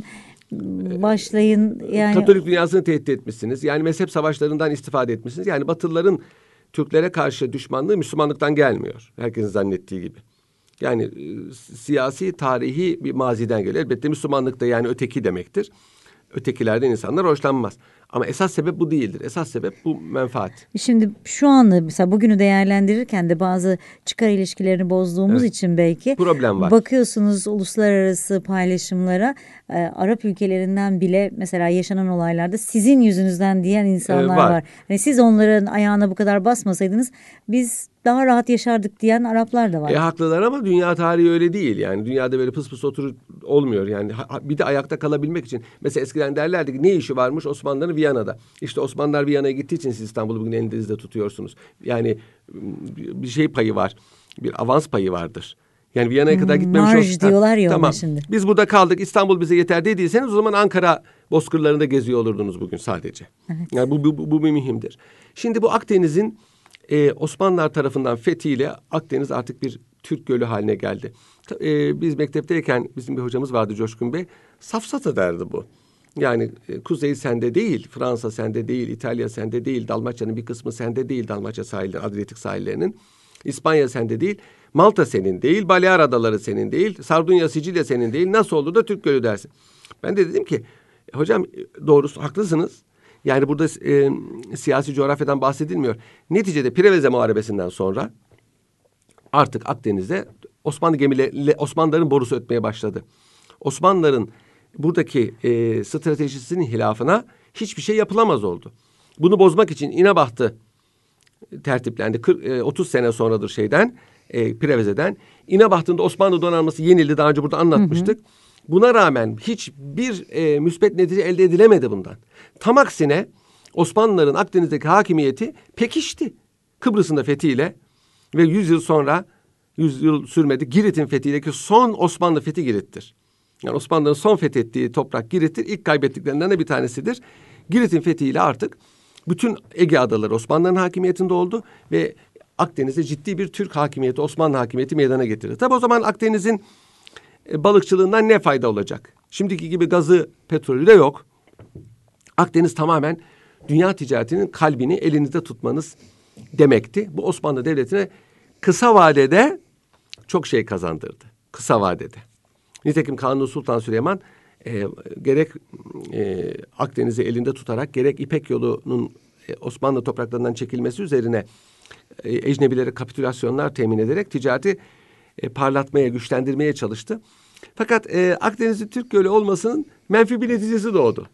başlayın. Yani Katolik dünyasını tehdit etmişsiniz. Yani mezhep savaşlarından istifade etmişsiniz. Yani Batılıların Türklere karşı düşmanlığı Müslümanlıktan gelmiyor. Herkesin zannettiği gibi. Yani siyasi, tarihi bir maziden geliyor. Elbette Müslümanlık da yani öteki demektir. Ötekilerden insanlar hoşlanmaz. Ama esas sebep bu değildir. Esas sebep bu menfaat. Şimdi şu anda mesela bugünü değerlendirirken de bazı çıkar ilişkilerini bozduğumuz için belki problem var. Bakıyorsunuz uluslararası paylaşımlara Arap ülkelerinden bile mesela yaşanan olaylarda sizin yüzünüzden diyen insanlar var. Hani siz onların ayağına bu kadar basmasaydınız biz daha rahat yaşardık diyen Araplar da var. Haklılar ama dünya tarihi öyle değil. Yani dünyada böyle pıs pıs oturup olmuyor. Yani bir de ayakta kalabilmek için. Mesela eskiden derlerdi ki ne işi varmış Osmanlıların Viyana'da. İşte Osmanlılar Viyana'ya gittiği için siz İstanbul'u bugün elinizde tutuyorsunuz. Yani bir şey payı var. Bir avans payı vardır. Yani Viyana'ya kadar gitmemiş marj diyorlar ya tamam. Şimdi. Biz burada kaldık, İstanbul bize yeter dediyseniz o zaman Ankara bozkırlarında geziyor olurdunuz bugün sadece. Evet. Yani bu bir mühimdir. Şimdi bu Akdeniz'in Osmanlılar tarafından fethiyle Akdeniz artık bir Türk gölü haline geldi. Biz mektepteyken bizim bir hocamız vardı Coşkun Bey. Safsata derdi bu. Yani Kuzey sende değil, Fransa sende değil, İtalya sende değil, Dalmaçya'nın bir kısmı sende değil, Dalmaçya sahilleri, Adriyatik sahillerinin. İspanya sende değil, Malta senin değil, Balear Adaları senin değil, Sardunya, Sicilya senin değil. Nasıl olur da Türk gölü dersin? Ben de dedim ki hocam doğrusu haklısınız. Yani burada siyasi coğrafyadan bahsedilmiyor. Neticede Preveze Muharebesi'nden sonra artık Akdeniz'de Osmanlı gemileri, Osmanlıların borusu ötmeye başladı. Osmanlıların buradaki stratejisinin hilafına hiçbir şey yapılamaz oldu. Bunu bozmak için İnebahçı tertiplendi. 30 sene sonradır Preveze'den. İnebahçı'nda Osmanlı donanması yenildi. Daha önce burada anlatmıştık. Buna rağmen hiçbir müspet netice elde edilemedi bundan. Tam aksine Osmanlıların Akdeniz'deki hakimiyeti pekişti. Kıbrıs'ın da fethiyle ve 100 yıl sonra, 100 yıl sürmedi, Girit'in fethiyle ki son Osmanlı fethi Girit'tir. Yani Osmanlıların son fethettiği toprak Girit'tir. İlk kaybettiklerinden de bir tanesidir. Girit'in fethiyle artık bütün Ege adaları Osmanlıların hakimiyetinde oldu ve Akdeniz'de ciddi bir Türk hakimiyeti, Osmanlı hakimiyeti meydana getirdi. Tabi o zaman Akdeniz'in balıkçılığından ne fayda olacak? Şimdiki gibi gazı, petrolü de yok. Akdeniz tamamen dünya ticaretinin kalbini elinizde tutmanız demekti. Bu Osmanlı Devleti'ne kısa vadede çok şey kazandırdı. Kısa vadede. Nitekim Kanuni Sultan Süleyman gerek Akdeniz'i elinde tutarak gerek İpek yolunun Osmanlı topraklarından çekilmesi üzerine ecnebilere kapitülasyonlar temin ederek ticareti parlatmaya, güçlendirmeye çalıştı. Fakat Akdeniz'in Türk Gölü olmasının menfi bir neticesi doğdu.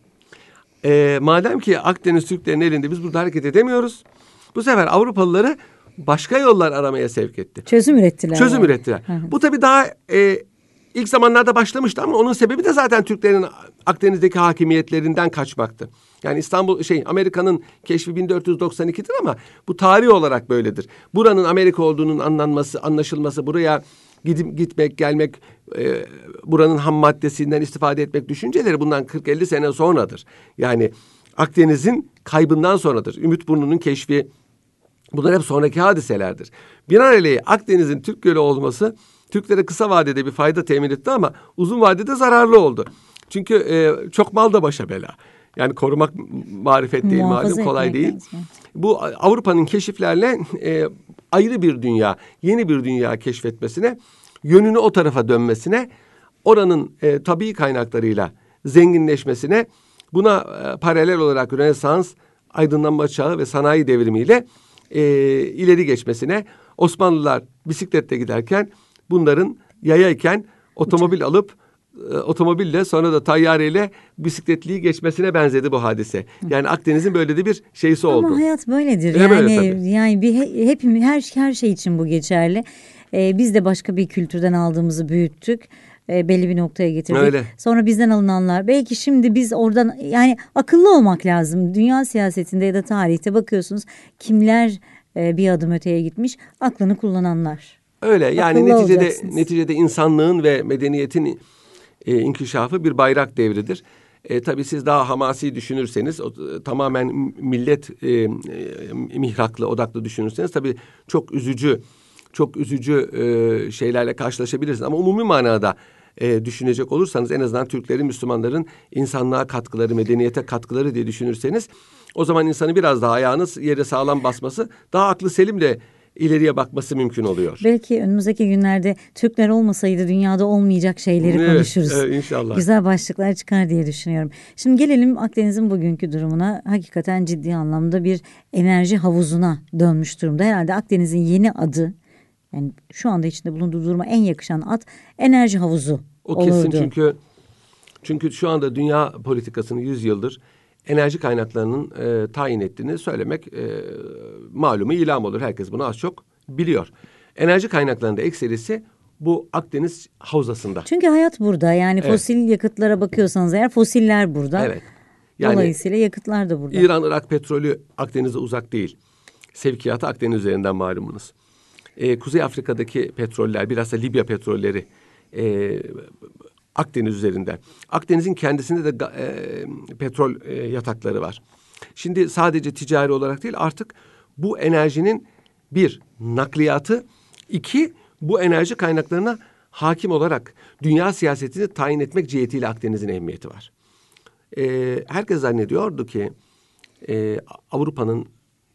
Madem ki Akdeniz Türklerin elinde biz burada hareket edemiyoruz. Bu sefer Avrupalıları başka yollar aramaya sevk etti. Çözüm ürettiler. Bu tabii daha ilk zamanlarda başlamıştı ama onun sebebi de zaten Türklerin Akdeniz'deki hakimiyetlerinden kaçmaktı. Yani Amerika'nın keşfi 1492'dir ama bu tarih olarak böyledir. Buranın Amerika olduğunun anlaşılması, buraya gitmek, gelmek, buranın ham maddesinden istifade etmek düşünceleri bundan 40-50 sene sonradır. Yani Akdeniz'in kaybından sonradır. Ümitburnu'nun keşfi, bunlar hep sonraki hadiselerdir. Binaenaleyh Akdeniz'in Türk Gölü olması Türklere kısa vadede bir fayda temin etti ama uzun vadede zararlı oldu. Çünkü çok mal da başa bela. Yani korumak marifet değil, malum kolay değil. Bu Avrupa'nın keşiflerle ayrı bir dünya, yeni bir dünya keşfetmesine, yönünü o tarafa dönmesine, oranın tabii kaynaklarıyla zenginleşmesine, buna paralel olarak Rönesans, aydınlanma çağı ve sanayi devrimiyle ileri geçmesine, Osmanlılar bisikletle giderken bunların yayayken otomobil alıp otomobille sonra da tayyareyle bisikletliği geçmesine benzedi bu hadise. Yani Akdeniz'in böyle de bir şeysi oldu. Ama hayat böyledir. Öyle, Yani hep her şey için bu geçerli. Biz de başka bir kültürden aldığımızı büyüttük. Belli bir noktaya getirdik. Öyle. Sonra bizden alınanlar, belki şimdi biz oradan, yani akıllı olmak lazım. Dünya siyasetinde ya da tarihte bakıyorsunuz kimler bir adım öteye gitmiş, aklını kullananlar. Öyle yani Akıllı neticede insanlığın ve medeniyetin inkişafı bir bayrak devridir. Tabii siz daha hamasi düşünürseniz, tamamen millet mihraklı, odaklı düşünürseniz tabii çok üzücü şeylerle karşılaşabilirsiniz. Ama umumi manada düşünecek olursanız, en azından Türklerin, Müslümanların insanlığa katkıları, medeniyete katkıları diye düşünürseniz, o zaman insanın biraz daha ayağını yere sağlam basması, daha aklı selimle ileriye bakması mümkün oluyor. Belki önümüzdeki günlerde Türkler olmasaydı dünyada olmayacak şeyleri konuşuruz. Evet, inşallah. Güzel başlıklar çıkar diye düşünüyorum. Şimdi gelelim Akdeniz'in bugünkü durumuna. Hakikaten ciddi anlamda bir enerji havuzuna dönmüş durumda. Herhalde Akdeniz'in yeni adı, yani şu anda içinde bulunduğu duruma en yakışan ad enerji havuzu o kesin olurdu. Çünkü şu anda dünya politikasını 100 yıldır enerji kaynaklarının tayin ettiğini söylemek malumu ilam olur. Herkes bunu az çok biliyor. Enerji kaynaklarında ekserisi bu Akdeniz havzasında. Çünkü hayat burada. Yani fosil yakıtlara bakıyorsanız eğer, fosiller burada. Evet. Yani, dolayısıyla yakıtlar da burada. İran-Irak petrolü Akdeniz'e uzak değil. Sevkiyatı Akdeniz üzerinden malumunuz. Kuzey Afrika'daki petroller, biraz da Libya petrolleri Akdeniz üzerinden. Akdeniz'in kendisinde de petrol yatakları var. Şimdi sadece ticari olarak değil, artık bu enerjinin bir, nakliyatı, iki, bu enerji kaynaklarına hakim olarak dünya siyasetini tayin etmek cihetiyle Akdeniz'in ehemmiyeti var. Herkes zannediyordu ki Avrupa'nın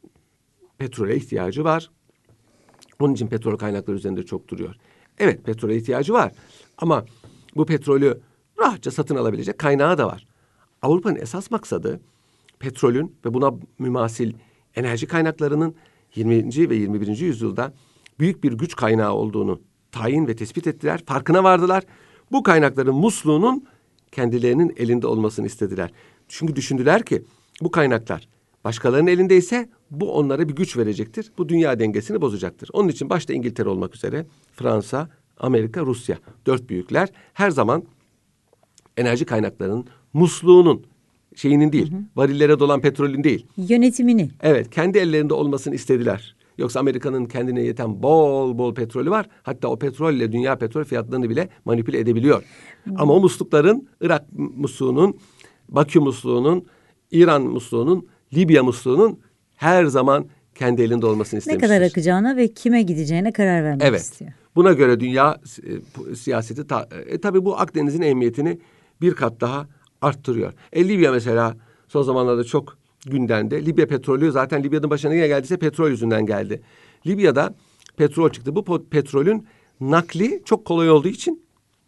petrole ihtiyacı var. Onun için petrol kaynakları üzerinde çok duruyor. Evet, petrole ihtiyacı var ama bu petrolü rahatça satın alabilecek kaynağı da var. Avrupa'nın esas maksadı petrolün ve buna mümasil enerji kaynaklarının 20. ve 21. yüzyılda büyük bir güç kaynağı olduğunu tayin ve tespit ettiler. Farkına vardılar. Bu kaynakların musluğunun kendilerinin elinde olmasını istediler. Çünkü düşündüler ki bu kaynaklar başkalarının elindeyse bu onlara bir güç verecektir. Bu dünya dengesini bozacaktır. Onun için başta İngiltere olmak üzere Fransa, Amerika, Rusya, 4 büyükler her zaman enerji kaynaklarının musluğunun şeyinin değil, varillere dolan petrolün değil, yönetimini. Evet, kendi ellerinde olmasını istediler. Yoksa Amerika'nın kendine yeten bol petrolü var. Hatta o petrolle dünya petrol fiyatlarını bile manipüle edebiliyor. Ama o muslukların Irak musluğunun, Bakü musluğunun, İran musluğunun, Libya musluğunun her zaman kendi elinde olmasını istemiştir. Ne kadar akacağına ve kime gideceğine karar vermek istiyor. Buna göre dünya siyaseti tabii bu Akdeniz'in ehemmiyetini bir kat daha arttırıyor. Libya mesela son zamanlarda çok gündemde. Libya petrolü, zaten Libya'nın başına ne geldiyse petrol yüzünden geldi. Libya'da petrol çıktı. Bu petrolün nakli çok kolay olduğu için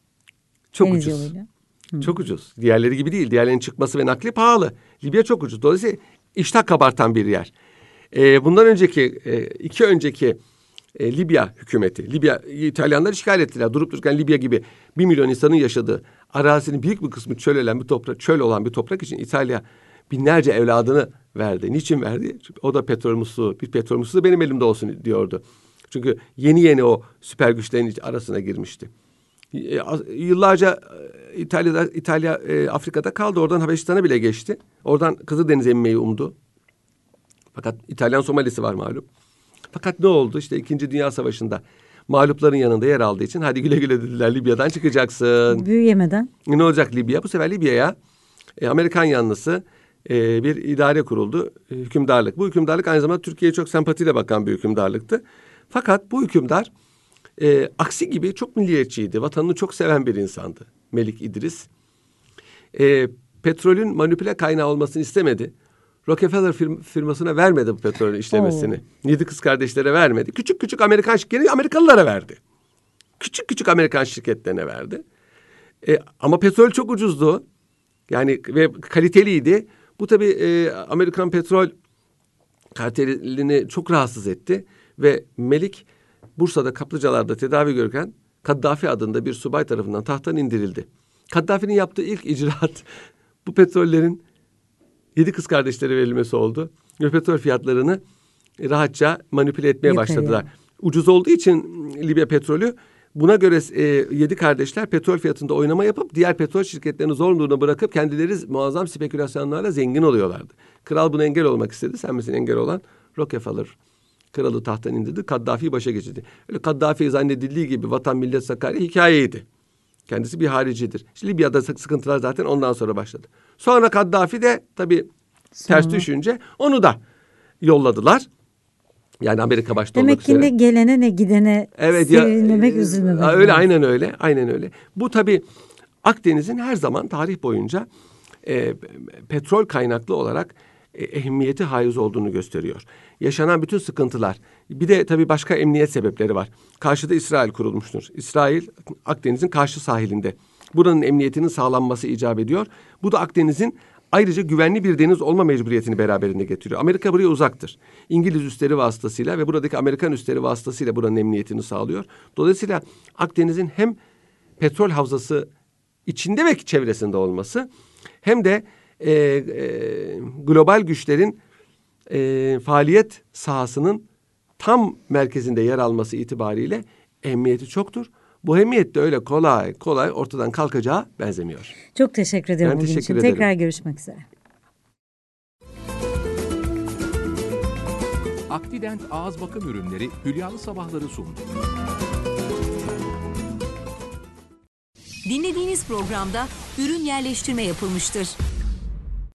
çok ucuz. Çok ucuz. Diğerleri gibi değil. Diğerlerinin çıkması ve nakli pahalı. Libya çok ucuz. Dolayısıyla iştah kabartan bir yer. Bundan önceki, 2 önceki Libya hükümeti, İtalyanlar işgal ettiler. Durup dururken Libya gibi 1 milyon insanın yaşadığı arazinin büyük bir kısmı çöl olan bir toprak için İtalya binlerce evladını verdi. Niçin verdi? Çünkü o da bir petrol musluğu benim elimde olsun diyordu. Çünkü yeni o süper güçlerin arasına girmişti. Yıllarca İtalya Afrika'da kaldı. Oradan Habeşistan'a bile geçti. Oradan Kızıldeniz'e inmeyi umdu. Fakat İtalyan Somalisi var malum. Fakat ne oldu? İşte 2. Dünya Savaşı'nda mağlupların yanında yer aldığı için hadi güle güle dediler, Libya'dan çıkacaksın. Büyüyemeden. Ne olacak Libya? Bu sefer Libya'ya Amerikan yanlısı bir idare kuruldu. Hükümdarlık. Bu hükümdarlık aynı zamanda Türkiye'ye çok sempatiyle bakan bir hükümdarlıktı. Fakat bu hükümdar aksi gibi çok milliyetçiydi. Vatanını çok seven bir insandı. Melik İdris. petrolün manipüle kaynağı olmasını istemedi. Rockefeller firmasına vermedi bu petrolün işlemesini. 7 kız kardeşlere vermedi. Küçük küçük Amerikan şirketleri Amerikalılara verdi. Küçük küçük Amerikan şirketlerine verdi. Ama petrol çok ucuzdu. Yani ve kaliteliydi. Bu tabii Amerikan petrol kartelini çok rahatsız etti. Ve Melik Bursa'da kaplıcalarda tedavi görürken Kaddafi adında bir subay tarafından tahttan indirildi. Kaddafi'nin yaptığı ilk icraat bu petrollerin 7 kız kardeşlere verilmesi oldu. Ve petrol fiyatlarını rahatça manipüle etmeye başladılar. Ucuz olduğu için Libya petrolü, buna göre 7 kardeşler petrol fiyatında oynama yapıp diğer petrol şirketlerini zor durumda bırakıp kendileri muazzam spekülasyonlarla zengin oluyorlardı. Kral buna engel olmak istedi. Sen misin engel olan? Rockefeller kralı tahttan indirdi. Kaddafi'yi başa geçirdi. Öyle Kaddafi zannedildiği gibi vatan millet Sakarya hikayeydi. Kendisi bir haricidir. İşte Libya'da sıkıntılar zaten ondan sonra başladı. Sonra Kaddafi de tabii ters düşünce onu da yolladılar. Yani Amerika başta olmak üzere. Demek ki ne gelene ne gidene sevinmemek, üzülmemek. Öyle, aynen öyle. Aynen öyle. Bu tabii Akdeniz'in her zaman tarih boyunca petrol kaynaklı olarak ehemmiyeti haiz olduğunu gösteriyor. Yaşanan bütün sıkıntılar. Bir de tabii başka emniyet sebepleri var. Karşıda İsrail kurulmuştur. İsrail Akdeniz'in karşı sahilinde. Buranın emniyetinin sağlanması icap ediyor. Bu da Akdeniz'in ayrıca güvenli bir deniz olma mecburiyetini beraberinde getiriyor. Amerika buraya uzaktır. İngiliz üsleri vasıtasıyla ve buradaki Amerikan üsleri vasıtasıyla buranın emniyetini sağlıyor. Dolayısıyla Akdeniz'in hem petrol havzası içinde ve çevresinde olması hem de global güçlerin faaliyet sahasının tam merkezinde yer alması itibariyle ehemmiyeti çoktur. Bu ehemmiyet de öyle kolay kolay ortadan kalkacağı benzemiyor. Çok teşekkür ediyorum ben bugün teşekkür için. ederim. Tekrar görüşmek üzere. Akdident Ağız Bakım Ürünleri Hülyalı Sabahları sundu. Dinlediğiniz programda ürün yerleştirme yapılmıştır.